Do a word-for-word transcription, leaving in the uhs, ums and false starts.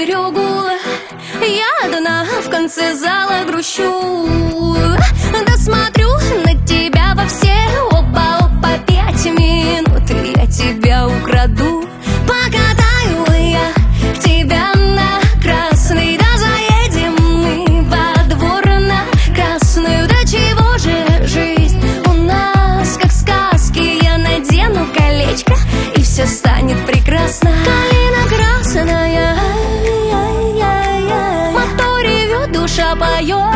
берегу. Я одна в конце зала грущу. Да смотрю на тебя во все опа-опа пять минут, и я тебя украду. Покатаю я тебя на красный, да заедем мы во двор на красную. Да чего же жизнь у нас как сказки? Я надену колечко, и все станет прекрасно. Калина красная, мотор ревет, душа поет.